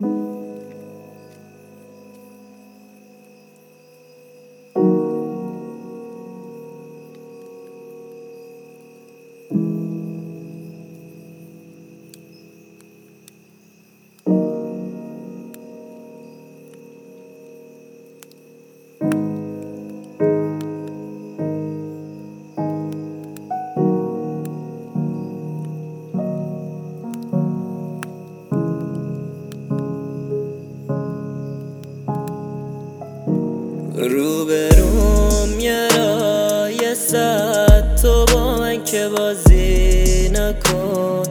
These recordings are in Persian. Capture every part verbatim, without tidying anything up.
روبروم یه رای صد تو با من که بازی نکن.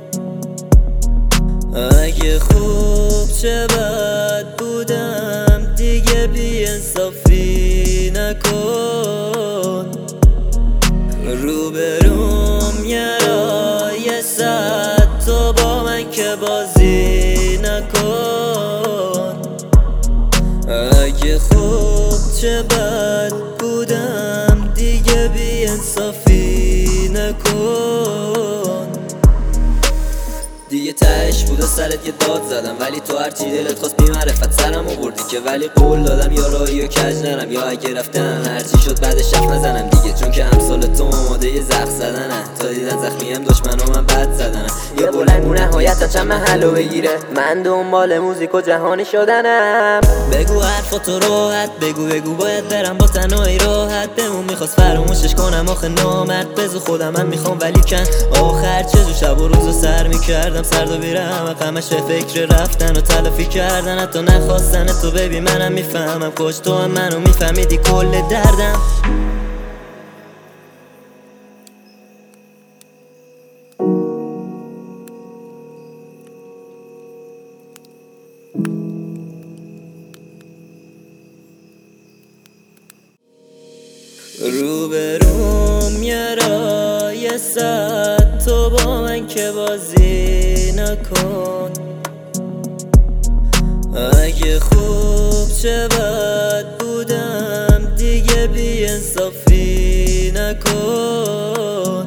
اگه خوب چه بد بودم دیگه بی انصافی نکن. روبروم یه رای صد تو با من که بازی نکن. اگه خوب چه بد بودم دیگه بی انصافی نکن. دیگه تهش بود و سرت یه داد زدم، ولی تو هرچی دلت خواست بی معرفت سرم آوردی که، ولی قول دادم یا رایی و کج نرم، یا اگه رفتم هرچی شد بعدش حرف نزنم دیگه، چون که امثال تو آماده یه زخم زدنه. تا دیدن زخمیم دشمن و من بد زدنه. یه بلنگو نهایتا چند محلو بگیره، من دنبال موزیک و جهانی شدنم. بگو حرفاتو راحت بگو بگو باید برم با تنهایی راحت. بهمون میخواست فراموشش کنم آخه نامرد بزو خودم من میخوام، ولی کن آخر چزو شب و روزو سر میکردم سرد و بیرم همش فکر رفتن و تلافی کردن. حتی نخواستن تو ببی منم میفهمم، کاش تو هم منو میفهمیدی کل دردم. روبروم یه رای صد تو با من که بازی نکن. اگه خوب چه بد بودم دیگه بی انصافی نکن.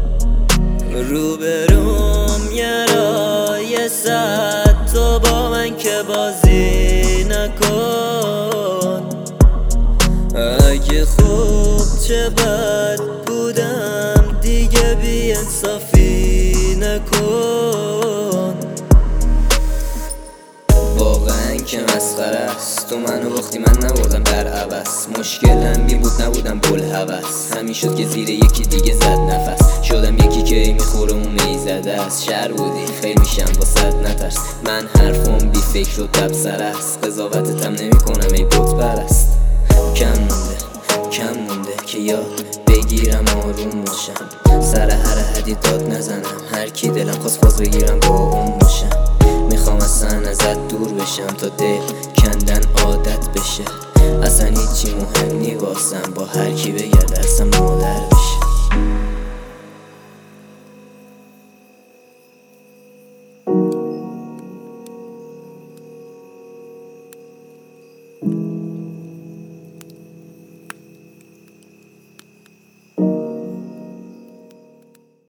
روبروم یه رای صد تو با من که بازی نکن. اگه خوب چه بد بودم دیگه بی انصافی نکن. واقعا که مسخره است، تو منو باختی من نبردم در عوض. مشکلم بین بود نبودم بلحوث، همین شد که زیر یکی دیگه زد نفس. شدم یکی که ای میخوره اون میزده است. شهر بودی خیلی میشم با صد نترس، من حرفم بی فکر و تبصره است. قضاوتتم نمی کنم ای بت پرست. کم مونده کم مونده که یاد بگیرم آروم باشم، سر هر حدی داد نزنم. هر کی دلم خواست باز بگیرم با اون باشم. میخوام اصلا ازت دور بشم تا دل کندن عادت بشه. اصلا هیچی مهم نی واسم، با هر کی بگرد اصلا مادر بشه.